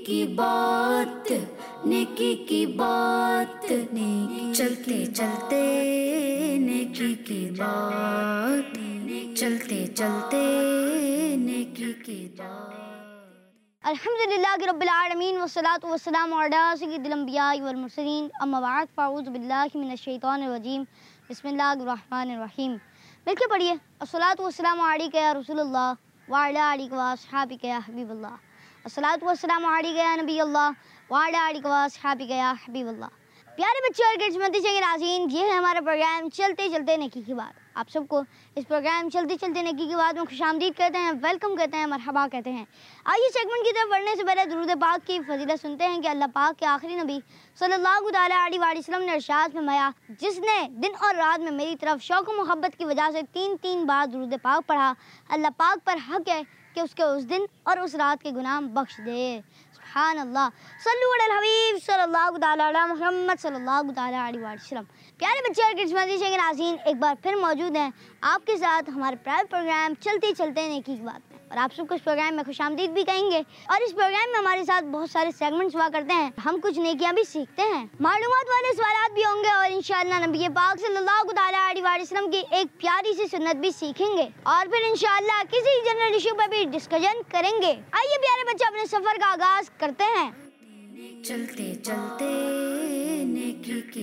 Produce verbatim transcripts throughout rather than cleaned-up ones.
की बात, नेकी की बात, नेकी चलते चलते नेकी की बात, चलते चलते नेकी की बात। अल्हम्दुलिल्लाह रब्बिल आलमीन वस्सलातु वस्सलामु अला सय्यिदिल अंबिया वल मुरसलीन अम्मा बाद फ़अऊज़ु बिल्लाहि मिनश शैतानिर रजीम बिस्मिल्लाहिर रहमानिर रहीम। मिलके पढ़िए अस्सलातु वस्सलामु अलैका या रसूलल्लाह व अला आलिका व अस्हाबिका या हबीबल्लाह। अस्सलातु वस्सलामु अलैका या नबी अल्लाह व अला आलिका व अस्हाबिका या हबीबल्लाह। प्यारे बच्चों और किस्मती के नाज़रीन, ये है हमारा प्रोग्राम चलते चलते नेकी की बात। आप सबको इस प्रोग्राम चलते चलते नेकी की बात में खुशामदीद कहते हैं, वेलकम कहते हैं, मरहबा कहते हैं। आइए सेगमेंट की तरफ बढ़ने से पहले दुरूद पाक की फजीलत सुनते हैं कि अल्लाह पाक के आखिरी नबी सल्लल्लाहु अलैहि वसल्लम ने इरशाद फरमाया, जिसने दिन और रात में मेरी तरफ शौक़ मोहब्बत की वजह से तीन तीन बार दुरूद पाक पढ़ा, अल्लाह पाक पर हक है कि उसके उस दिन और उस रात के गुनाह बख्श दे। सुभान अल्लाह। सल्लु अलल हबीब सल्लल्लाहु अला मुहम्मद सल्लल्लाहु अलैहि वसल्लम। प्यारे बच्चे और किस्मती के नाज़रीन, एक बार फिर मौजूद हैं आपके साथ हमारे प्राइवेट प्रोग्राम चलते चलते नेकी की बात में, और आप सबको इस प्रोग्राम में खुशामदीद भी कहेंगे। और इस प्रोग्राम में हमारे साथ बहुत सारे सेगमेंट्स हुआ करते हैं, हम कुछ नेकियां भी सीखते हैं, मालूमात वाले सवालात भी होंगे, और इंशाअल्लाह नबी पाक सल्लल्लाहु अलैहि वसल्लम की एक प्यारी सी सुन्नत भी सीखेंगे, और फिर इंशाअल्लाह किसी जनरल इशू पर भी डिस्कशन करेंगे। आइए प्यारे बच्चे अपने सफर का आगाज करते हैं। चलते चलते नेकी की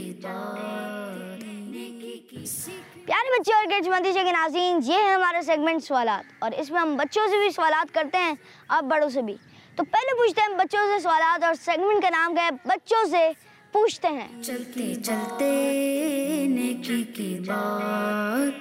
बात, नेकी की प्यारे बच्चे और किस्मती के नाज़रीन, ये है हमारा सेगमेंट सवालात, और इसमें हम बच्चों से भी सवालात करते हैं और बड़ों से भी। तो पहले पूछते हैं बच्चों से सवालात, और सेगमेंट का नाम है बच्चों से पूछते हैं। चलते चलते नेकी की बात,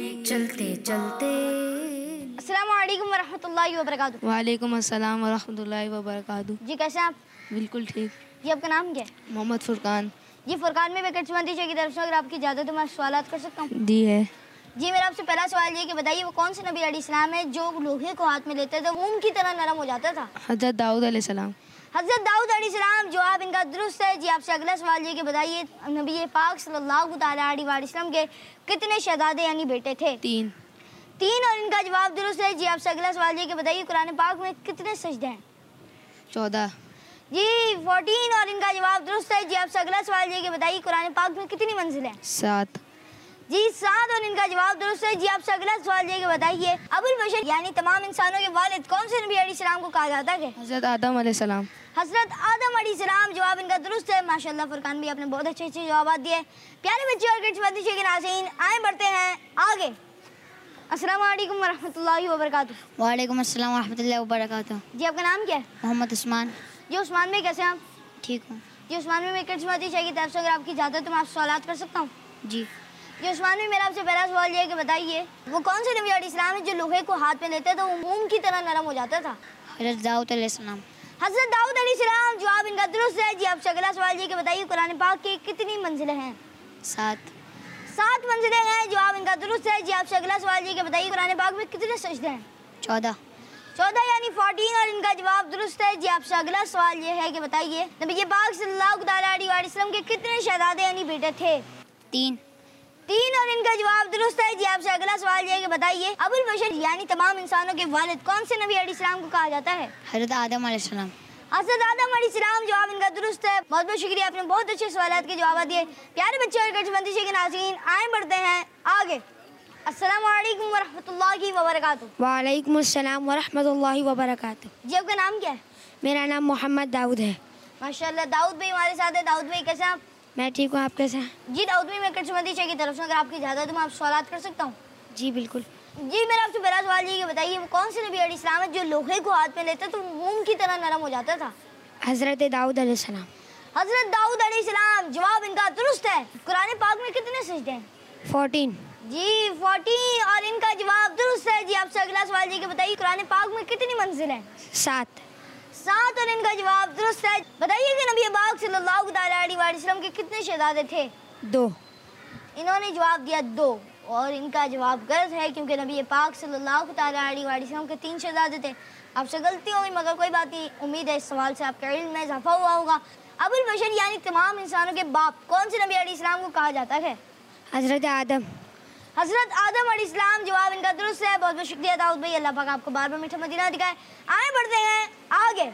चलते चलते। अस्सलामु अलैकुम वरहमतुल्लाहि वबरकातुहू। वालेकुम अस्सलाम वरहमतुल्लाहि वबरकातुहू। जी कैसे हैं आप? बिल्कुल ठीक। जी आपका नाम क्या है? मोहम्मद फुरकान। जी फुरकान में किस्मती की तरफ से अगर आपकी इजाज़त तो मैं सवालात कर सकता हूँ? जी है। जी मेरा आपसे पहला सवाल ये कि बताइए वो कौन से नबी अलैहिस्सलाम है जो लोहे को हाथ में लेते थे ऊन की तरह नरम हो जाता था? हज़रत दाऊद अलैहिस्सलाम। हज़रत दाऊद अलैहिस्सलाम। जवाब इनका दुरुस्त है। जी आपसे अगला सवाल ये कि बताइए नबी पाक सल्लल्लाहु अलैहि वसल्लम के कितने शहजादे यानी बेटे थे? तीन। तीन, और इनका जवाब दुरुस्त है। जी आपसे अगला सवाल ये कि बताइए कुरान पाक में कितने सजदे हैं? चौदह। जी फोर्टीन, और इनका जवाब दुरुस्त है। जी आपसे अगला सवाल ये कि बताइए कुरान पाक में कितनी मंजिल हैं? सात। जी सात, और इनका जवाब दुरुस्त है। जी आपसे अगला सवाल ये कि बताइए अबुल बशर यानी तमाम इंसानों के वालिद कौन से नबी अलैहिस्सलाम को कहा जाता है? हज़रत आदम अलैहिस्सलाम। हज़रत आदम अलैहिस्सलाम। जवाब इनका दुरुस्त है। माशाअल्लाह फुरकान भी आपने बहुत अच्छे अच्छे जवाब दिए। प्यारे बच्चे और किस्मती के नाज़रीन, आए बढ़ते हैं आगे। अस्सलामु अलैकुम वरहमतुल्लाहि वबरकातुहू। वालेकुम अस्सलाम वरहमतुल्लाहि वबरकातुहू। जी आपका नाम क्या है? मोहम्मद उस्मान। जी उस्मान में कैसे हैं आप? ठीक हूँ। जी उस्मान में मैं किस्मती की तरफ से अगर आपकी इजाज़त तो मैं आपसे सवालात कर सकता हूँ? जी। जी उस्मान में मेरा आपसे पहला सवाल ये है कि बताइए वो कौन से नबी अलैहिस्सलाम है जो लोहे को हाथ में लेते तो ऊन की तरह नरम हो जाता था? हज़रत दाऊद अलैहिस्सलाम। हज़रत दाऊद अलैहिस्सलाम। जवाब इनका दुरुस्त है। जी आपसे अगला सवाल ये कि बताइए कुरान पाक की कितनी मंजिलें हैं? सात। सात मंजिलें हैं। जवाब इनका दुरुस्त है। जी आपसे अगला सवाल ये कि बताइए कुरान पाक में कितने सजदे हैं? चौदह। चौदह यानी फोर्टीन, और इनका जवाब दुरुस्त है। जी आपसे अगला सवाल ये है कि बताइए नबी पाक सल्लल्लाहु अलैहि वसल्लम के कितने शहजादे यानी बेटे थे? तीन। तीन, और इनका जवाब दुरुस्त है। जी आपसे अगला सवाल ये है कि बताइए अबुल बशर यानी तमाम इंसानों के वालिद कौन से नबी अलैहिस्सलाम को कहा जाता है? हज़रत आदम अलैहिस्सलाम। हज़रत आदम अलैहिस्सलाम। जवाब इनका दुरुस्त है। बहुत बहुत शुक्रिया, आपने बहुत अच्छे सवालात के जवाब दिए। प्यारे बच्चे और किस्मती के नाज़रीन, आए बढ़ते हैं आगे। अस्सलामु अलैकुम वरहमतुल्लाहि वबरकातुहू। वालेकुम अस्सलाम वरहमतुल्लाहि वबरकातुहू। जी आपका नाम क्या है? मेरा नाम मोहम्मद दाऊद है। माशाअल्लाह दाऊद भाई हमारे साथ है। दाऊद भाई कैसे हैं आप? मैं ठीक हूँ, आप कैसे हैं? जी दाऊद भाई मैं किस्मती की तरफ से अगर आपकी इजाज़त तो मैं आपसे सवालात कर सकता हूँ? जी बिल्कुल। जी मेरा आपसे पहला सवाल ये कि बताइए वो कौन से नबी अलैहिस्सलाम है जो लोहे को हाथ में लेते तो ऊन की तरह नरम हो जाता था? हज़रत दाऊद अलैहिस्सलाम। हज़रत दाऊद अलैहिस्सलाम। जवाब इनका दुरुस्त है। कुरान पाक में कितने सजदे हैं? फोर्टीन। जी फोर्टीन, और इनका जवाब दुरुस्त है। जी आपसे अगला सवाल ये कि बताइए कुरान पाक में कितनी मंजिल हैं? सात। सात, और इनका जवाब दुरुस्त है। बताइए कि नबी पाक सल्लल्लाहु अलैहि वसल्लम के कितने शहजादे थे? दो। इन्होंने जवाब दिया दो, और इनका जवाब गलत है क्योंकि नबी पाक सल्लल्लाहु अलैहि वसल्लम के तीन शहजादे थे। आपसे गलती होगी मगर कोई बात नहीं, उम्मीद है इस सवाल से आपके इल्म में इजाफा हुआ होगा। अबुल बशर यानी तमाम इंसानों के बाप कौन से नबी अलैहिस्सलाम को कहा जाता है? हज़रत आदम। हज़रत आदम अलैहिस्सलाम। जवाब इनका दुरुस्त है। बहुत बहुत शुक्रिया दाऊद भाई, अल्लाह पाक आपको बार बार मीठा मदीना दिखाए। आए बढ़ते हैं आगे।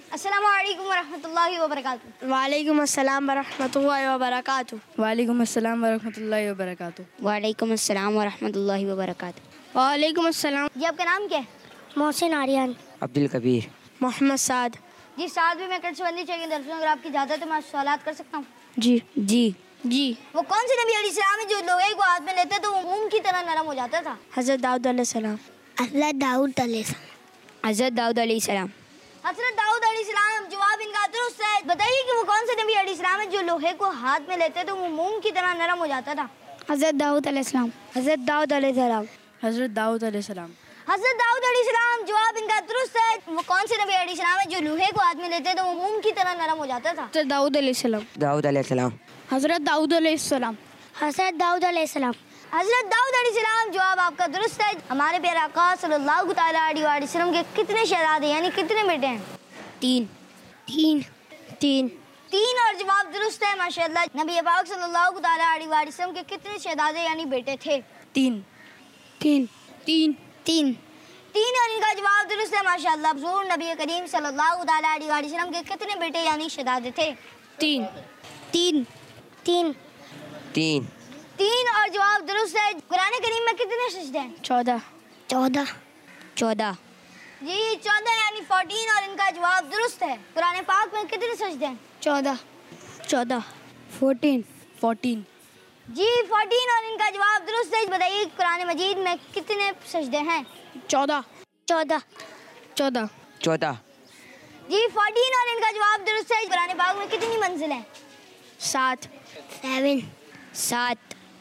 अस्सलामु अलैकुम वरहमतुल्लाहि वबरकातुहू। वालेकुम अस्सलाम वरहमतुल्लाहि वबरकातुहू। वालेकुम अस्सलाम वरहमतुल्लाहि वबरकातुहू। वालेकुम अस्सलाम वरहमतुल्लाहि वबरकातुहू। वालेकुम अस्सलाम। जी आपका नाम क्या है? मोहसिन आर्यन। अब्दुल कबीर। मोहम्मद साद। जी साथ भी मैं से बंदी चाहिए दर्शकों, अगर आपकी इजाज़त है मैं सवालात कर सकता हूँ? जी जी जी। वो कौन से नबी अलैहिस्सलाम है जो लोहे को हाथ में लेते तो वो मोम की तरह नरम हो जाता था? हज़रत दाऊद अलैहिस्सलाम। हज़रत दाऊद अलैहिस्सलाम। हज़रत दाऊद अलैहिस्सलाम। हज़रत दाऊद अलैहिस्सलाम, जवाब इनका दुरुस्त है। बताइए कि वो कौन से नबी अलैहिस्सलाम है जो लोहे को हाथ में लेते तो वो मोम की तरह नरम हो जाता था? हज़रत दाऊद अलैहिस्सलाम। हज़रत दाऊद अलैहिस्सलाम। हज़रत दाऊद अलैहिस्सलाम। हज़रत दाऊद अलैहिस्सलाम, जवाब इनका दुरुस्त है। वो कौन से नबी अलैहिस्सलाम है जो लोहे को हाथ में लेते तो वो मोम की तरह नरम हो जाता था? हज़रत दाऊद अलैहिस्सलाम। दाऊद अलैहिस्सलाम। हज़रत दाऊद अलैहिस्सलाम। हज़रत दाऊद अलैहिस्सलाम। हज़रत दाऊद अलैहिस्सलाम, जवाब आपका दुरुस्त है। हमारे प्यारे आका सल्लल्लाहु तआला अलैहि वसल्लम के कितने शहजादे यानी कितने बेटे हैं? तीन। तीन। तीन। तीन और जवाब दुरुस्त है माशाअल्लाह। नबी पाक सल्लल्लाहु तआला अलैहि वसल्लम के कितने शहजादे यानी बेटे थे? तीन। तीन। तीन। तीन। तीन और इनका जवाब दुरुस्त है माशाअल्लाह। हुज़ूर नबी करीम सल्लल्लाहु तआला अलैहि वसल्लम के कितने बेटे यानी शहजादे थे? तीन। तीन। तीन। तीन। तीन और जवाब दुरुस्त है। कुरान करीम में कितने सजदे हैं? चौदह। चौदह। चौदह। जी चौदह यानी फोर्टीन और इनका जवाब दुरुस्त है। कुरान पाक में कितने सजदे हैं? चौदह। चौदह। फोर्टीन। फोर्टीन। जी फोर्टीन और इनका जवाब दुरुस्त है। बताइए कुरान मजीद में कितने सजदे हैं? चौदह। चौदह। चौदह। चौदह। जी फोर्टीन और इनका जवाब दुरुस्त है। कुरान पाक में कितनी मंजिल हैं? सात। सेवन। सात।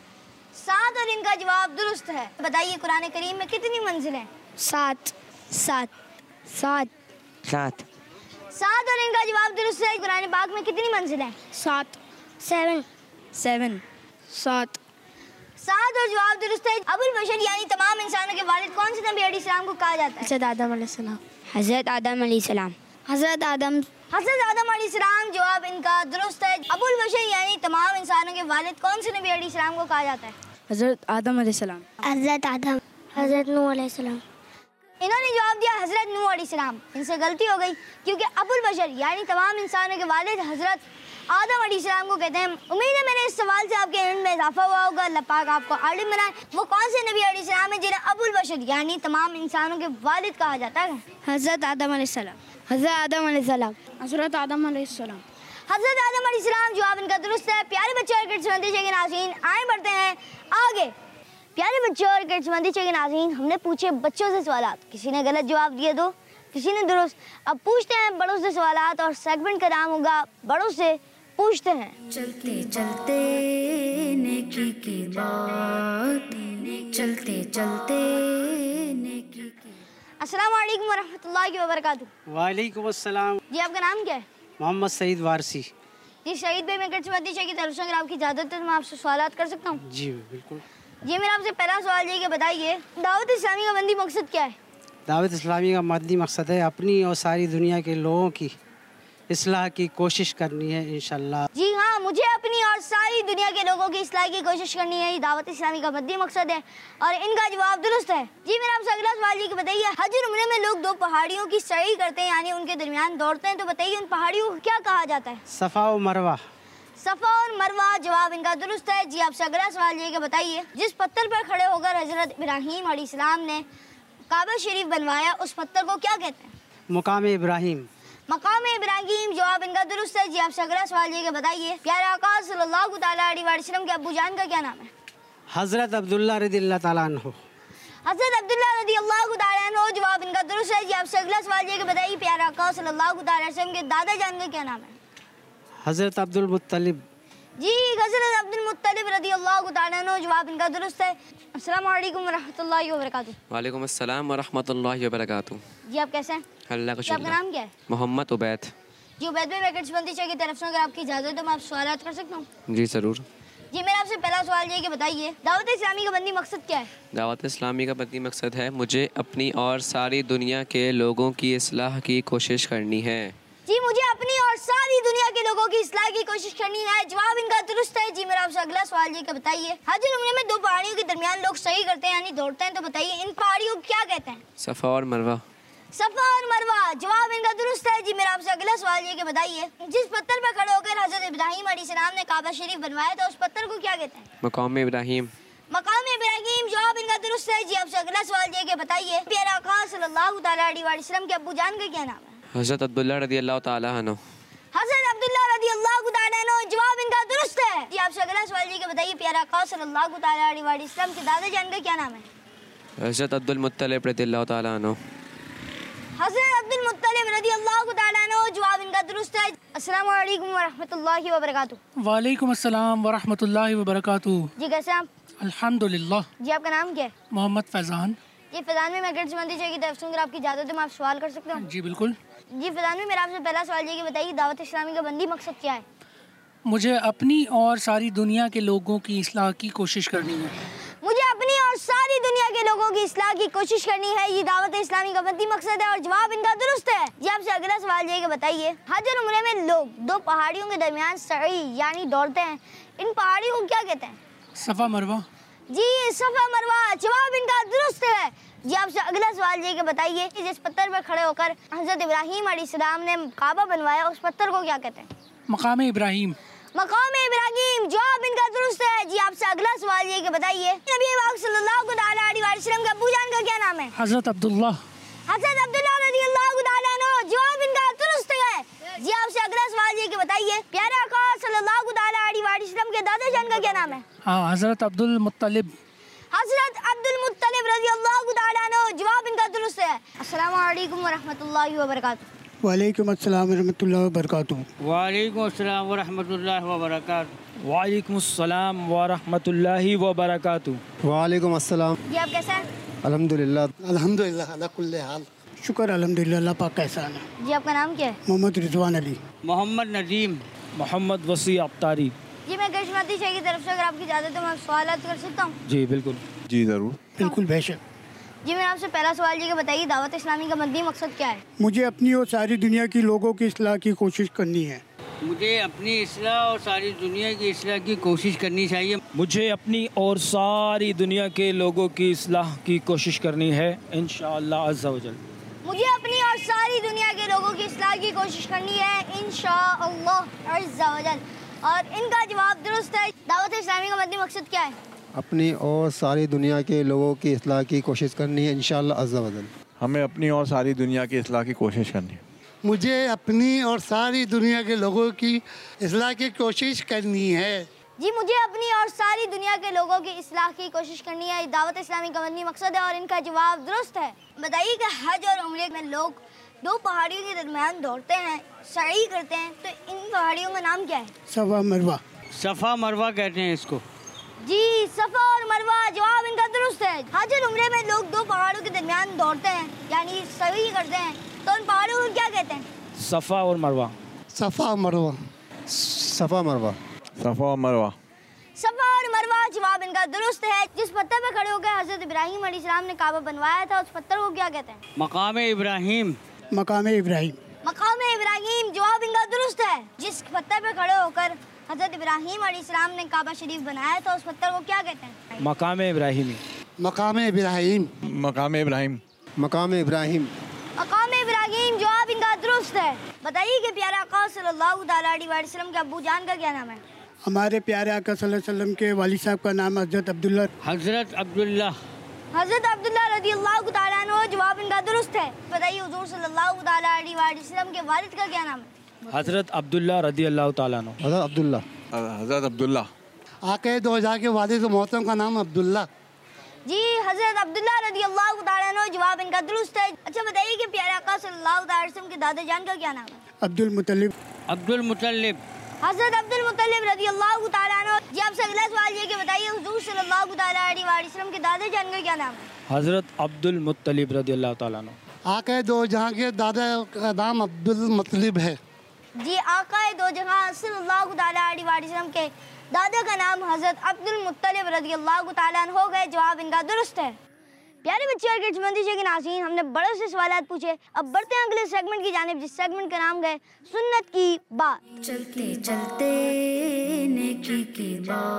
सात और इनका जवाब दुरुस्त है। बताइए कुरान करीम में कितनी मंजिल हैं? सात। सात। सात। सात। सात और इनका जवाब दुरुस्त है। कुरान पाक में कितनी मंजिल हैं? सात। सेवन। सेवन। सात। सात और जवाब दुरुस्त है। अबुल बशर यानी तमाम इंसानों के वालिद कौन से नबी अलैहिस्सलाम को कहा जाता है? हज़रत आदम अलैहिस्सलाम। हज़रत आदम अलैहिस्सलाम। हज़रत आदम। हज़रत आदम अलैहिस्सलाम, जवाब इनका दुरुस्त है। अबुल बशर यानी तमाम इंसानों के वालिद कौन से नबी अलैहिस्सलाम को कहा जाता है? हज़रत आदम अलैहिस्सलाम। हज़रत आदम। हज़रत नूह अलैहिस्सलाम। इन्होंने जवाब दिया हज़रत नूह अलैहिस्सलाम। इनसे गलती हो गई क्योंकि अबुल बशर यानी तमाम इंसानों के वालिद हज़रत आदम अलैहिस्सलाम को कहते हैं। उम्मीद है मेरे इस सवाल से आपके इल्म में इजाफा हुआ होगा। अल्लाह पाक आपको आलिम बनाए। वो कौन से नबी अलैहिस्सलाम है जिन्हें अबुल बशर यानी तमाम इंसानों के वालिद कहा जाता है? हज़रत आदम अलैहिस्सलाम। हज़रत आदम अलैहिस्सलाम। हज़रत आदम अलैहिस्सलाम। हज़रत आदम अलैहिस्सलाम, जवाब इनका दुरुस्त है। प्यारे बच्चे और किड्स मंदी के नाज़रीन, आए बढ़ते हैं आगे। प्यारे बच्चे और किड्स मंदी के नाज़रीन, हमने पूछे बच्चों से सवाल, किसी ने गलत जवाब दिए तो किसी ने दुरुस्त। अब पूछते हैं बड़ों से सवाल और सेगमेंट का नाम होगा बड़ों से पूछते हैं। चलते चलते नेकी की बात, चलते चलते नेकी की। अस्सलाम वालेकुम वरहमतुल्लाहि वबरकातुहू। वालेकुम अस्सलाम। जी आपका नाम क्या है? मोहम्मद सईद वारसी। जी शहीद भाई, मैं किड्स मंदी की तरफ से अगर आपकी इजाज़त है तो मैं आपसे सवाल कर सकता हूँ? जी बिल्कुल। जी मेरा आपसे पहला सवाल ये कि बताइए दावत इस्लामी का बंदी मकसद क्या है? दावत इस्लामी का मदनी मकसद है अपनी और सारी दुनिया के लोगों की इस्लाह की कोशिश करनी है इंशाल्लाह। जी हाँ, मुझे अपनी और सारी दुनिया के लोगों की इस्लाह की कोशिश करनी है। ये दावत इस्लामी का मदनी मकसद है और इनका जवाब दुरुस्त है। जी मेरा आपसे अगला सवाल ये कि बताइए हज और उम्रे में लोग दो पहाड़ियों की सही करते हैं यानी उनके दरमियान दौड़ते हैं, तो बताइए उन पहाड़ियों को क्या कहा जाता है? सफ़ा और मरवा। सफ़ा और मरवा, जवाब इनका दुरुस्त है। जी आपसे अगला सवाल ये कि बताइए जिस पत्थर पर खड़े होकर हजरत इब्राहीम अलैहिस्सलाम ने काबा शरीफ बनवाया उस पत्थर को क्या कहते हैं? मुकाम इब्राहीम। मकाम इब्राहीम, जवाब इनका दुरुस्त है। जी आपसे अगला सवाल ये कि बताइए प्यारे आका सल्लल्लाहु तआला अलैहि वसल्लम के अब्बू जान का क्या नाम है? हज़रत अब्दुल्ला रज़ियल्लाहु ताला अन्हु। हज़रत अब्दुल्ला रज़ियल्लाहु ताला अन्हु, जवाब इनका दुरुस्त है। जी आपसे अगला सवाल ये कि बताइए प्यारे आका सल्लल्लाहु तआला अलैहि वसल्लम के दादा जान का क्या नाम है? हज़रत अब्दुल मुत्तलिब। जी हज़रत अब्दुल मुत्तलिब रज़ियल्लाहु ताला अन्हु, जवाब इनका दुरुस्त है। अस्सलामु अलैकुम वरहमतुल्लाहि वबरकातुहू। वालेकुम अस्सलाम वरहमतुल्लाहि वबरकातुहू। जी आप कैसे हैं? अल्लाह का जी आपका शुक्र। नाम क्या है? मोहम्मद उबैद। जी उबैद भाई, मैं किड्स मंदी की तरफ से अगर आपकी इजाज़त है तो मैं आपसे सवाल कर सकता हूँ? जी ज़रूर। जी मेरा आपसे पहला सवाल ये कि बताइए दावत इस्लामी का बंदी मकसद क्या है? दावत इस्लामी का बदनी मकसद है मुझे अपनी और सारी दुनिया के लोगों की इस्लाह की कोशिश करनी है। जी मुझे अपनी और सारी दुनिया के लोगों की इस्लाह की कोशिश करनी है, जवाब इनका दुरुस्त है। जी मेरा आपसे अगला सवाल ये कि बताइए हज और उम्रे में दो पहाड़ियों के दरमियान लोग सही करते हैं यानी दौड़ते हैं, तो बताइए इन पहाड़ियों को क्या कहते हैं? सफ़ा और मरवा। सफा और मरवा, जवाब इनका दुरुस्त है। जी मेरा आपसे अगला सवाल ये कि बताइए, जिस पत्थर पर खड़े होकर हजरत इब्राहिम अलैहिस्सलाम ने काबा शरीफ बनवाया था, उस पत्थर को क्या कहते हैं? मकाम इब्राहिम। मकाम इब्राहिम, जवाब इनका दुरुस्त है। जी आपसे अगला सवाल ये कि बताइए, प्यारे आका सल्लल्लाहु तआला अलैहि वसल्लम के अब्बू जान का क्या नाम है? हज़रत अब्दुल्ला रदी अल्लाह ताला अन्हु। हज़रत अब्दुल्ला रदी अल्लाह ताला अन्हु, जवाब इनका दुरुस्त है। जी आपसे अगला सवाल ये कि बताइए, प्यारे आका सल्लल्लाहु तआला अलैहि वसल्लम के दादा जान का क्या नाम है? हज़रत अब्दुल मुत्तलिब रदी अल्लाह ताला अन्हु। हज़रत अब्दुल मुत्तलिब रदी अल्लाह ताला अन्हु, जवाब इनका दुरुस्त है। अस्सलामु अलैकुम व रहमतुल्लाहि व बरकातुहू। वालेकुम अस्सलाम व रहमतुल्लाहि व बरकातुहू। जी कैसे आप? अल्हम्दुलिल्लाह। जी आपका नाम क्या है? मोहम्मद फैज़ान। जी फैज़ान में मैं गर्ज मंदी चाहिए की तरफ से अगर आपकी इजाज़त है मैं आप सवाल कर सकता हूँ? जी बिल्कुल। जी फैज़ान में मेरा आपसे पहला सवाल ये कि बताइए, दावत इस्लामी का बंदी मकसद क्या है? मुझे अपनी और सारी दुनिया के लोगों की इस्लाह की कोशिश करनी है। मुझे अपनी और सारी दुनिया के लोगों की इस्लाह की कोशिश करनी है, ये दावत इस्लामी का बंदी मकसद है और जवाब इनका दुरुस्त है। जी आपसे अगला सवाल ये कि बताइए, हज और उम्रे में लोग दो पहाड़ियों के दरमियान सही यानी दौड़ते हैं, इन पहाड़ियों को क्या कहते हैं? सफ़ा मरवा। जी सफा मरवा, जवाब इनका दुरुस्त है। जी आपसे अगला सवाल ये कि बताइए, जिस पत्थर पर खड़े होकर हजरत इब्राहिम अलैहिस्सलाम ने काबा बनवाया, उस पत्थर को क्या कहते हैं? मकाम इब्राहिम। मकाम इब्राहिम, जवाब इनका दुरुस्त है। जी आपसे अगला सवाल ये कि बताइए, नबी पाक सल्लल्लाहु अलैहि वसल्लम का अब्बू जान का क्या नाम है? हज़रत अब्दुल्ला। हज़रत अब्दुल्ला रज़ियल्लाहु ताला अन्हु, जवाब इनका दुरुस्त है। जी आपसे अगला सवाल ये कि बताइए, प्यारे आका सल्लल्लाहु अलैहि वसल्लम के दादा जान का क्या नाम है? हाँ, हज़रत अब्दुल मुत्तलिब। हज़रत अब्दुल मुत्तलिब रज़ियल्लाहु ताला अन्हु, जवाब इनका दुरुस्त है। अस्सलामु अलैकुम व रहमतुल्लाहि व बरकातुहू। वालेकुम अस्सलाम व रहमतुल्लाहि व बरकातुहू। वालेकुम अस्सलाम व रहमतुल्लाहि व बरकातुहू। वालेकुम अस्सलाम व रहमतुल्लाहि व बरकातुहू। वालेकुम अस्सलाम। जी आप कैसे हैं? अल्हम्दुलिल्लाह। अल्हम्दुलिल्लाह अला कुल्ली हाल। शुक्र अल्हम्दुलिल्लाह, अल्लाह पाक का एहसान है। जी आपका नाम क्या है? मोहम्मद रिजवान अली। मोहम्मद नदीम। मोहम्मद वसी अब्तारी। जी मैं कश्मीरी शाह की तरफ से अगर आपकी इजाज़त है मैं सवाल कर सकता हूँ? जी बिल्कुल। जी ज़रूर। बिल्कुल बेशक। जी मैं आपसे पहला सवाल ये कि बताइए, दावत इस्लामी का मद्दी मकसद क्या है? मुझे अपनी और सारी दुनिया की लोगों की इस्लाह की कोशिश करनी है। मुझे अपनी इस्लाह और सारी दुनिया की इस्लाह की कोशिश करनी चाहिए। मुझे अपनी और सारी दुनिया के लोगों की इस्लाह की कोशिश करनी है, इंशाअल्लाह अज़्ज़ा वजल। मुझे अपनी और सारी दुनिया के लोगों की इस्लाह की कोशिश करनी है, इंशाअल्लाह अज़्ज़ा वजल। और इनका जवाब दुरुस्त है। दावत इस्लामी का मद्दी मकसद क्या है? अपनी और सारी दुनिया के लोगों की इस्लाह की कोशिश करनी है, इंशाअल्लाह अज़्ज़ा वजल। हमें अपनी और सारी दुनिया की इस्लाह की कोशिश करनी है। मुझे अपनी और सारी दुनिया के लोगों की इस्लाह की कोशिश करनी है। जी मुझे अपनी और सारी दुनिया के लोगों की इस्लाह की कोशिश करनी है, दावत इस्लामी का मद्दी मकसद है और इनका जवाब दुरुस्त है। बताइए कि हज और उम्रे में लोग दो पहाड़ियों के दरमियान दौड़ते हैं, सही करते हैं, तो इन पहाड़ियों का नाम क्या है? सफ़ा मरवा। सफ़ा मरवा कहते हैं इसको। जी सफ़ा और मरवा, जवाब इनका दुरुस्त है। हज और उम्रे में लोग दो पहाड़ों के दरमियान दौड़ते हैं यानी सही करते हैं, तो उन पहाड़ों को क्या कहते हैं? सफ़ा और मरवा। सफ़ा मरवा। सफ़ा मरवा। सफ़ा और मरवा। सफ़ा और मरवा, जवाब इनका दुरुस्त है। जिस पत्थर पर खड़े होकर हज़रत इब्राहिम अलैहिस्सलाम ने काबा बनवाया था, उस पत्थर को क्या कहते हैं? मकाम इब्राहिम। मकाम इब्राहिम। मकाम इब्राहिम, जवाब इनका दुरुस्त है। जिस पत्थर पर खड़े होकर हज़रत इब्राहिम अलैहिस्सलाम ने काबा शरीफ बनाया था, उस पत्थर को क्या कहते हैं? मकाम इब्राहिमी। मकाम इब्राहिम। मकाम इब्राहिम। मकाम इब्राहिम। मकाम इब्राहिम, जवाब इनका दुरुस्त है। बताइए कि प्यारे आका सल्लल्लाहु अलैहि वसल्लम के अब्बू जान का क्या नाम है? हमारे प्यारे आका सल्लल्लाहु अलैहि वसल्लम के वालिद साहब का नाम हज़रत अब्दुल्ला। हज़रत अब्दुल्ला। हज़रत अब्दुल्ला रज़ियल्लाहु ताला अन्हु, जवाब इनका दुरुस्त है। बताइए हुज़ूर सल्लल्लाहु अलैहि वसल्लम के वालिद का क्या नाम है? हज़रत अब्दुल्ला रज़ियल्लाहु ताला अन्हु। हज़रत अब्दुल्ला। हज़रत अब्दुल्ला। आके दो हजार के वालिद मोहतरम का नाम अब्दुल्ला। जी हज़रत अब्दुल्ला रज़ियल्लाहु ताला अन्हु, जवाब इनका दुरुस्त है। अच्छा बताइए कि प्यारे आका सल्लल्लाहु अलैहि वसल्लम के दादा जान का क्या नाम है? अब्दुल मुत्तलिब। अब्दुल मुत्तलिब। हज़रत अब्दुल मुत्तलिब रज़ियल्लाहु ताला अन्हु। जी आपसे अगला सवाल ये कि बताइए हुज़ूर सल्लल्लाहु अलैहि वसल्लम के दादा जान का क्या नाम है? हज़रत अब्दुल मुत्तलिब रज़ियल्लाहु ताला अन्हु। आके दो जहाँ के दादा का नाम अब्दुल मुत्तलिब है। जी आका दो जहाँ सल्लल्लाहु अलैहि वसल्लम के दादा का नाम हज़रत अब्दुल मुत्तलिब रज़ियल्लाहु ताला अन्हु हो गए, जवाब इनका दुरुस्त है। प्यारे बच्चे और किस्मती के नाज़रीन, हमने बड़े से सवालात पूछे। अब बढ़ते हैं अगले सेगमेंट की जानिब, जिस सेगमेंट का नाम है सुन्नत की बात। चलते चलते नेकी की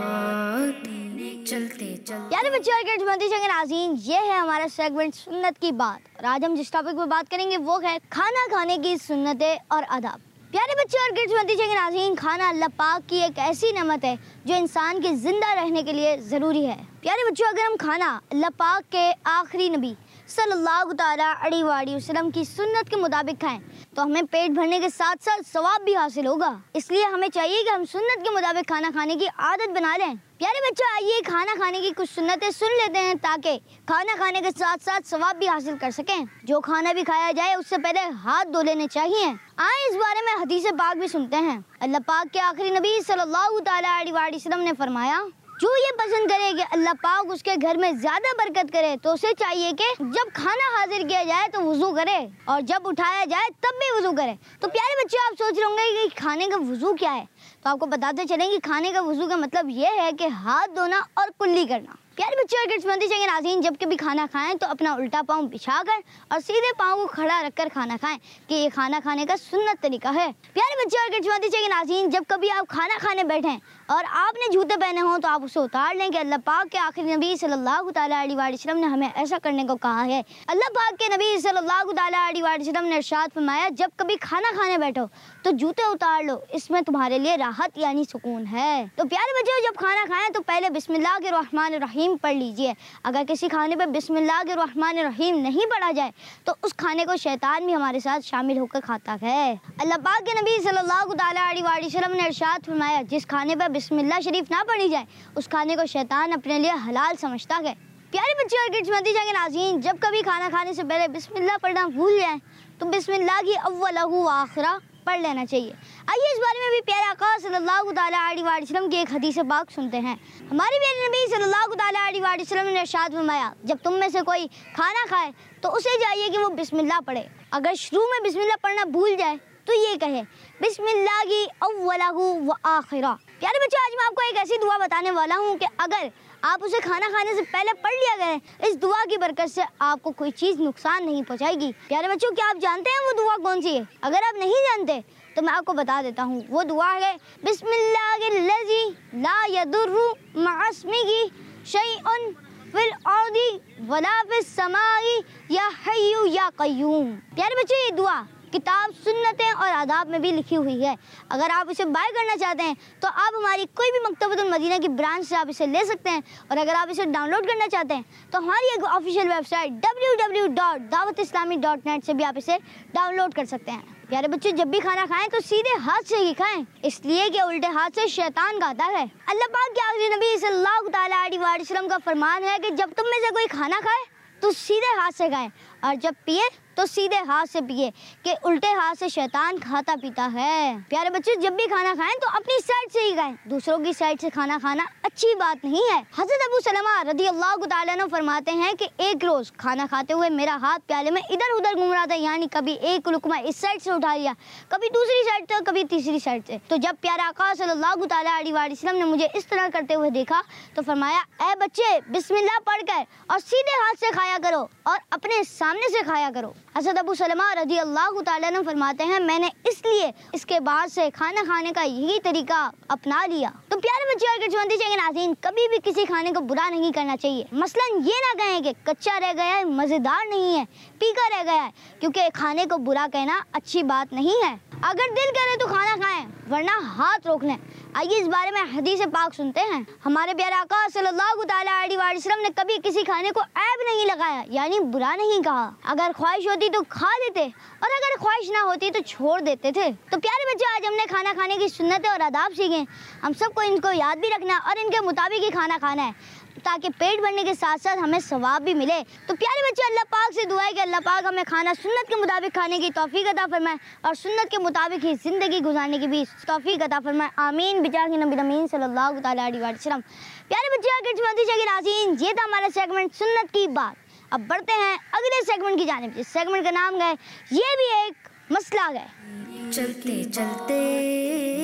बात, चलते चलते। प्यारे बच्चे और किस्मती के नाज़रीन, ये है हमारा सेगमेंट सुन्नत की बात और आज हम जिस टॉपिक पर बात करेंगे वो है खाना खाने की सुन्नतें और आदाब। प्यारे बच्चे और किस्मती के नाज़रीन, खाना अल्लाह पाक की एक ऐसी नेमत है जो इंसान के जिंदा रहने के लिए ज़रूरी है। प्यारे बच्चों, अगर हम खाना अल्लाह पाक के आखिरी नबी सल्लल्लाहु ताला अलैहि वसल्लम की सुन्नत के मुताबिक खाएं तो हमें पेट भरने के साथ साथ सवाब भी हासिल होगा। इसलिए हमें चाहिए कि हम सुन्नत के मुताबिक खाना खाने की आदत बना लें। प्यारे बच्चों, आइए खाना खाने की कुछ सुन्नतें सुन लेते हैं ताकि खाना खाने के साथ साथ सवाब भी हासिल कर सकें। जो खाना भी खाया जाए उससे पहले हाथ धो लेने चाहिए। आए इस बारे में हदीस पाक भी सुनते हैं। अल्लाह पाक के आखिरी नबी सल्लल्लाहु ताला अलैहि वसल्लम ने फरमाया, जो ये पसंद करे कि अल्लाह पाक उसके घर में ज्यादा बरकत करे तो उसे चाहिए कि जब खाना हाजिर किया जाए तो वुजू करे और जब उठाया जाए तब भी वुजू करे। तो प्यारे बच्चों, आप सोच रहे होंगे कि खाने का वुजू क्या है, तो आपको बताते चलें कि खाने का वुजू का मतलब ये है कि हाथ धोना और कुल्ली करना। प्यारे बच्चों और किस्मती के नाज़रीन, जब कभी खाना खाएं तो अपना उल्टा पाँव बिछाकर और सीधे पाँव को खड़ा रखकर खाना खाएं कि ये खाना खाने का सुन्नत तरीका है। प्यारे बच्चों और किस्मती के नाज़रीन, जब कभी आप खाना खाने बैठें और आपने जूते पहने हों तो आप उसे उतार लें कि अल्लाह पाक के आखिरी नबी सल्लल्लाहु ताला अलैहि वसल्लम ने हमें ऐसा करने को कहा है। अल्लाह पाक के नबी सल्लल्लाहु ताला अलैहि वसल्लम ने इरशाद फरमाया, जब कभी खाना खाने बैठो तो जूते उतार लो, इसमें तुम्हारे लिए राहत यानी सुकून है। तो प्यारे बच्चों, जब खाना खाएं तो पहले बिस्मिल्लाहिर्रहमानिर्रहीम पढ़ लीजिए। अगर किसी खाने पर बिस्मिल्लाहिर्रहमानिर्रहीम नहीं पढ़ा जाए तो उस खाने को शैतान भी हमारे साथ शामिल होकर खाता है। अल्लाह पाक के नबी सल्लल्लाहु ताला अलैहि वसल्लम ने इरशाद फरमाया, जिस खाने पर बिस्मिल्लाह शरीफ ना पढ़ी जाए उस खाने को शैतान अपने लिए हलाल समझता है। प्यारे बच्चे और किस्मती के नाज़रीन, जब कभी खाना खाने से पहले बिस्मिल्लाह पढ़ना भूल जाए तो बिस्मिल्लाह की अव्वलहु व आखिरा पढ़ लेना चाहिए। आइए इस बारे में भी प्यारे आका सल्लल्लाहु ताला अलैहि वसल्लम की एक हदीस पाक सुनते हैं। हमारे प्यारे नबी सल्लल्लाहु ताला अलैहि वसल्लम ने इरशाद फरमाया, जब तुम में से कोई खाना खाए तो उसे चाहिए कि वो बिस्मिल्लाह पढ़े। अगर शुरू में बिस्मिल्लाह पढ़ना भूल जाए तो ये कहे, बिस्मिल्लाह की अव्वलहु व आखिरा। प्यारे बच्चों, आज मैं आपको एक ऐसी दुआ बताने वाला हूँ कि अगर आप उसे खाना खाने से पहले पढ़ लिया गए, इस दुआ की बरकत से आपको कोई चीज़ नुकसान नहीं पहुँचाएगी। प्यारे बच्चों, क्या आप जानते हैं वो दुआ कौन सी है? अगर आप नहीं जानते तो मैं आपको बता देता हूँ। वो दुआ है बिस्मिल्लाहिल्लज़ी ला यदुर्रु मअस्मिही शैउन फिल अर्दी वला फिस समाई या हय्यु या क़य्यूम। प्यारे बच्चों, ये दुआ किताब सुन्नतें और आदाब में भी लिखी हुई है। अगर आप इसे बाय करना चाहते हैं तो आप हमारी कोई भी मकतबतुल मदीना की ब्रांच से आप इसे ले सकते हैं और अगर आप इसे डाउनलोड करना चाहते हैं तो हमारी एक official website W W W dot Dawat Islami dot net से भी आप इसे डाउनलोड कर सकते हैं। प्यारे बच्चों, जब भी खाना खाएं तो सीधे हाथ से ही खाएं, इसलिए कि उल्टे हाथ से शैतान खाता है। अल्लाह पाक के आखिरी नबी सल्लल्लाहु ताला अलैहि वसल्लम का फरमान है कि जब तुम में से कोई खाना खाए तो सीधे हाथ से खाएं और जब पिए तो सीधे हाथ से पिए कि उल्टे हाथ से शैतान खाता पीता है। प्यारे बच्चों, जब भी खाना खाएं तो अपनी साइड से ही खाएं, दूसरों की साइड से खाना खाना अच्छी बात नहीं है। हज़रत अबू सलमा रज़ियल्लाहु ताला अन्हु फरमाते हैं कि एक रोज खाना खाते हुए मेरा हाथ प्याले में इधर उधर घूम रहा था, यानी कभी एक लुकमा इस साइड से उठा लिया, कभी दूसरी साइड से, कभी तीसरी साइड से। तो जब प्यारा आका सल्लल्लाहु ताला अलैहि वसल्लम ने मुझे इस तरह करते हुए देखा तो फरमाया, ऐ बच्चे, बिस्मिल्लाह पढ़कर और सीधे हाथ से खाया करो और अपने सामने से खाया करो। हज़रत अबू सलमा रज़ियल्लाहु ताला अन्हु फरमाते हैं, मैंने इसलिए इसके बाद से खाना खाने का यही तरीका अपना लिया। तो प्यारे बच्चे और किस्मती के नाज़रीन, कभी भी किसी खाने को बुरा नहीं करना चाहिए। मसलन ये ना कहें कि कच्चा रह गया है, मज़ेदार नहीं है, फीका रह गया है, क्योंकि खाने को बुरा कहना अच्छी बात नहीं है। अगर दिल करे तो खाना खाएं, वरना हाथ रोक लें। आइए इस बारे में हदीस पाक सुनते हैं। हमारे प्यारे आका सल्लल्लाहु ताला अलैहि वसल्लम ने कभी किसी खाने को ऐब नहीं लगाया, यानी बुरा नहीं कहा। अगर ख्वाहिश होती तो खा लेते और अगर ख्वाहिश ना होती तो छोड़ देते थे। तो प्यारे बच्चे, आज हमने खाना खाने की सुन्नतें और आदाब सीखे। हम सबको इनको याद भी रखना और इनके मुताबिक ही खाना खाना है ताकि पेट भरने के साथ साथ हमें सवाब भी मिले। तो प्यारे बच्चे, अल्लाह पाक से दुआ है कि अल्लाह पाक हमें खाना सुन्नत के मुताबिक खाने की तौफीक अता फरमाए और सुन्नत के मुताबिक ही ज़िंदगी गुजारने की भी तौफीक अता फरमाए। आमीन बिजाह नबी अमीन सल्लल्लाहु ताला अलैहि वसल्लम। प्यारे बच्चे, नाज़रीन, ये था हमारा सेगमेंट सुन्नत की बात। अब बढ़ते हैं अगले सेगमेंट की जानिब। इस सेगमेंट का नाम है ये भी एक मसला है। चलते चलते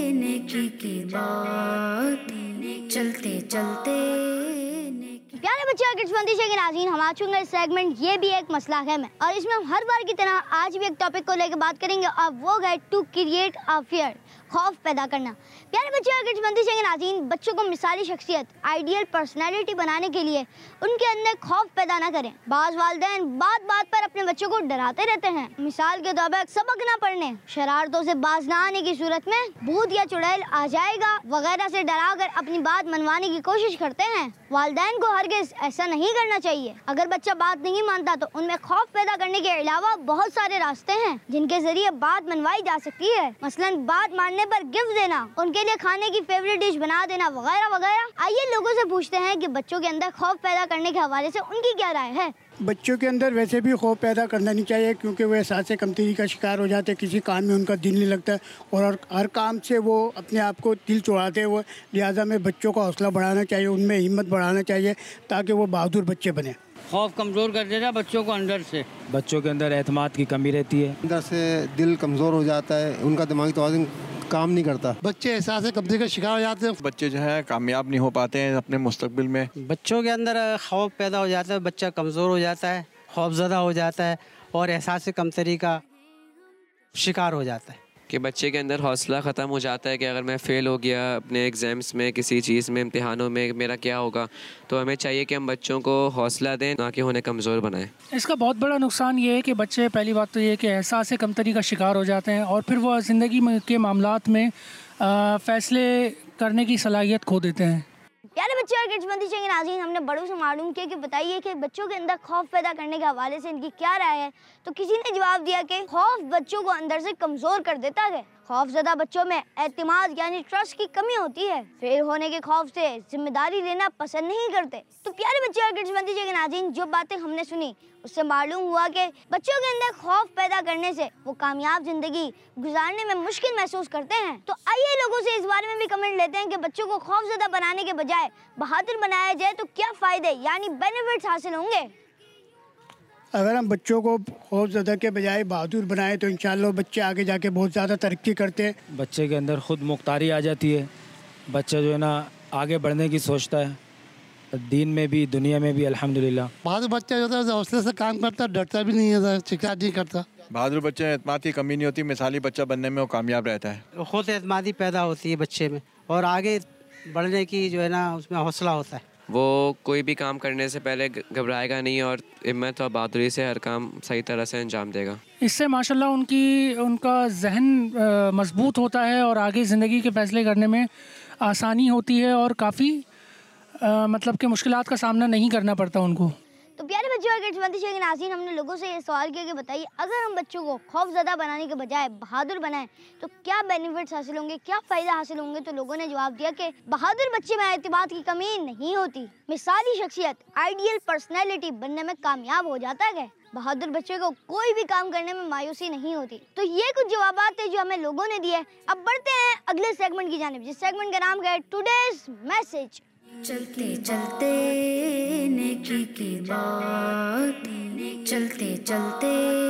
नेकी की बात, चलते चलते। प्यारे बच्चे और किड्स मंदिर के नाज़रीन, हम आ चुके हैं सेगमेंट ये भी एक मसला है में, और इसमें हम हर बार की तरह आज भी एक टॉपिक को लेकर बात करेंगे और वो है टू क्रिएट अ फियर, खौफ पैदा करना। प्यारे बच्चे और किड्स मंदिर के नाज़रीन, बच्चों को मिसाली शख्सियत, आइडियल पर्सनैलिटी बनाने के लिए उनके अंदर खौफ पैदा ना करें। बाज़ वालिदैन बात बात पर अपने बच्चों को डराते रहते हैं। मिसाल के तौर पर सबक ना पढ़ने, शरारतों से बाज ना आने की सूरत में भूत या चुड़ैल आ जाएगा वगैरह से डराकर अपनी बात मनवाने की कोशिश करते हैं। वालिदैन को हरगिज़ ऐसा नहीं करना चाहिए। अगर बच्चा बात नहीं मानता तो उनमें खौफ पैदा करने के अलावा बहुत सारे रास्ते हैं जिनके जरिए बात मनवाई जा सकती है। मसलन बात मानने पर गिफ्ट देना, उनके लिए खाने की फेवरेट डिश बना देना वगैरह वगैरह। आइए लोगों से पूछते हैं कि बच्चों के अंदर खौफ पैदा करने के हवाले से उनकी क्या राय है। बच्चों के अंदर वैसे भी खौफ पैदा करना नहीं चाहिए, क्योंकि वो एहसास कमतरी का शिकार हो जाते हैं, किसी काम में उनका दिल नहीं लगता और हर, हर काम से वो अपने आप को दिल तोड़ाते हैं। वो लिहाजा में बच्चों का हौसला बढ़ाना चाहिए, उनमें हिम्मत बढ़ाना चाहिए ताकि वो बहादुर बच्चे बने। खौफ कमज़ोर कर देता है बच्चों को अंदर से। बच्चों के अंदर एतमाद की कमी रहती है, अंदर से दिल कमज़ोर हो जाता है, उनका दिमागी तवाज़ुन काम नहीं करता। बच्चे एहसास कमतरी का शिकार हो जाते हैं। बच्चे जो है कामयाब नहीं हो पाते हैं अपने मुस्तकबिल में। बच्चों के अंदर खौफ पैदा हो जाता है, बच्चा कमज़ोर हो जाता है, खौफज़दा हो जाता है और एहसास कमतरी का शिकार हो जाता है। कि बच्चे के अंदर हौसला ख़त्म हो जाता है कि अगर मैं फ़ेल हो गया अपने एग्ज़ाम्स में, किसी चीज़ में, इम्तिहानों में, मेरा क्या होगा। तो हमें चाहिए कि हम बच्चों को हौसला दें, ना कि उन्हें कमज़ोर बनाएं। इसका बहुत बड़ा नुकसान ये है कि बच्चे, पहली बात तो ये है कि एहसास कमतरी का शिकार हो जाते हैं और फिर वो ज़िंदगी के मामलात में फ़ैसले करने की सलाहियत खो देते हैं। प्यारे बच्चे और किड्स मंदिर के नाज़रीन, हमने बड़ों से मालूम किया कि बताइए कि बच्चों के अंदर खौफ पैदा करने के हवाले से इनकी क्या राय है। तो किसी ने जवाब दिया कि खौफ बच्चों को अंदर से कमज़ोर कर देता है। खौफज़दा बच्चों में एतमाद यानी ट्रस्ट की कमी होती है। फेल होने के खौफ से जिम्मेदारी लेना पसंद नहीं करते। तो प्यारे बच्चे और किड्स मंदिर के नाज़रीन, जो बातें हमने सुनी उससे मालूम हुआ कि बच्चों के अंदर खौफ पैदा करने से वो कामयाब जिंदगी गुजारने में मुश्किल महसूस करते हैं। तो आइए लोगों से इस बारे में भी कमेंट लेते हैं कि बच्चों को खौफज़दा बनाने के बजाय बहादुर बनाया जाए तो क्या फ़ायदे यानी बेनिफिट्स हासिल होंगे। अगर हम बच्चों को खौफज़दा के बजाय बहादुर बनाएं तो इंशाअल्लाह बच्चे आगे जाके बहुत ज़्यादा तरक्की करते हैं। बच्चे के अंदर खुद मुख्तारी आ जाती है, बच्चा जो है ना आगे बढ़ने की सोचता है, दीन में भी दुनिया में भी अल्हम्दुलिल्लाह। बहादुर बच्चा जो है हौसले से काम करता, डरता भी नहीं है, शिकायत नहीं करता। बहादुर बच्चे में एतमाद की कमी नहीं होती, मिसाली बच्चा बनने में वो कामयाब रहता है। खुद एतमादी पैदा होती है बच्चे में और आगे बढ़ने की जो है ना उसमें हौसला होता है। वो कोई भी काम करने से पहले घबराएगा नहीं और हिम्मत और बहादुरी से हर काम सही तरह से अंजाम देगा। इससे माशाल्लाह उनकी उनका जहन मजबूत होता है और आगे ज़िंदगी के फ़ैसले करने में आसानी होती है और काफ़ी मतलब कि मुश्किलात का सामना नहीं करना पड़ता उनको। तो प्यारे बच्चों और किड्स मंदिर के नाज़रीन, हमने लोगों से ये सवाल किया कि बताइए अगर हम बच्चों को खौफज़दा बनाने के बजाय बहादुर बनाएं तो क्या बेनिफिट्स हासिल होंगे, क्या फ़ायदा हासिल होंगे। तो लोगों ने जवाब दिया कि बहादुर बच्चे में एतमाद की कमी नहीं होती, मिसाली शख्सियत, आइडियल पर्सनैलिटी बनने में कामयाब हो जाता है। बहादुर बच्चे को कोई भी काम करने में मायूसी नहीं होती। तो ये कुछ जवाब थे जो हमें लोगों ने दिए। अब बढ़ते हैं अगले सेगमेंट की जानिब, जिस सेगमेंट का नाम है टुडेज मैसेज। चलते चलते नेकी की बात, चलते चलते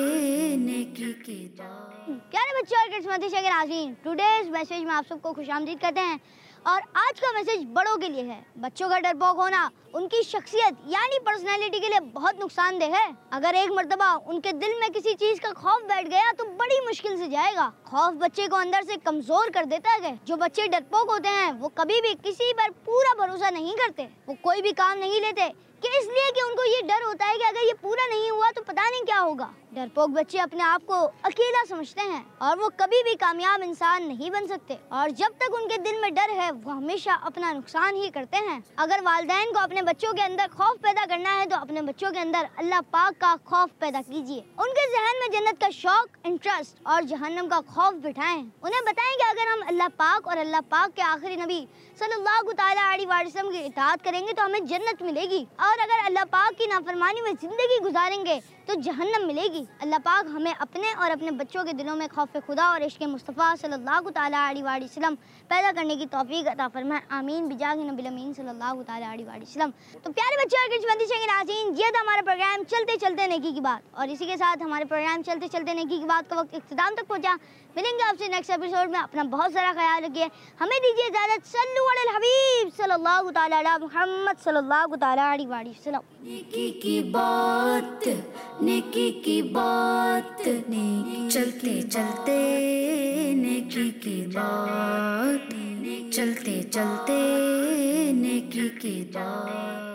नेकी की बात। प्यारे बच्चों और किड्स मंदिर के नाज़रीन, टुडेज मैसेज में आप सबको खुशामदीद कहते हैं और आज का मैसेज बड़ों के लिए है। बच्चों का डरपोक होना उनकी शख्सियत यानी पर्सनैलिटी के लिए बहुत नुकसानदेह है। अगर एक मर्तबा उनके दिल में किसी चीज का खौफ बैठ गया तो बड़ी मुश्किल से जाएगा। खौफ बच्चे को अंदर से कमजोर कर देता है। जो बच्चे डरपोक होते हैं वो कभी भी किसी पर पूरा भरोसा नहीं करते। वो कोई भी काम नहीं लेते कि इसलिए कि उनको ये डर होता है कि अगर ये पूरा नहीं हुआ तो पता नहीं क्या होगा। डरपोक बच्चे अपने आप को अकेला समझते हैं और वो कभी भी कामयाब इंसान नहीं बन सकते। और जब तक उनके दिल में डर है वो हमेशा अपना नुकसान ही करते हैं। अगर वालिदैन को अपने बच्चों के अंदर खौफ पैदा करना है तो अपने बच्चों के अंदर अल्लाह पाक का खौफ पैदा कीजिए। उनके जहन में जन्नत का शौक, इंटरेस्ट और जहन्नम का खौफ बिठाएं। उन्हें बताएं कि अगर हम अल्लाह पाक और अल्लाह पाक के आखिरी नबी सल्लल्लाहु तआला अलैहि वसल्लम की इताअत करेंगे तो हमें जन्नत मिलेगी। और अगर अल्लाह पाक की नाफरमानी में जिंदगी गुजारेंगे तो जहन्नम मिलेगी। अल्लाह पाक हमें अपने और अपने बच्चों के दिलों में खौफ खुदा और इश्क़ मुस्तफ़ा सल्लल्लाहु ताला अलैहि वसल्लम पैदा करने की तौफीक अता फरमाए। आमीन बिजाह नबी अमीन सल्लल्लाहु ताला अलैहि वसल्लम। तो प्यारे बच्चों और किस्मती के नाज़रीन, ये था हमारा प्रोग्राम चलते चलते नेकी की बात, और इसी के साथ हमारे प्रोग्राम चलते चलते नेकी की बात का वक्त इख्तिताम तक पहुँचा। मिलेंगे आपसे नेक्स्ट एपिसोड में। अपना बहुत सारा ख्याल रखिए, हमें दीजिए इजाज़त। सल्लु अलल हबीब सल्लल्लाहु ताला अला मुहम्मद सल्लल्लाहु ताला अलैहि वसल्लम। नेकी की बात, नेकी की बात, नेकी चलते चलते नेकी की बात, चलते चलते नेकी की बात।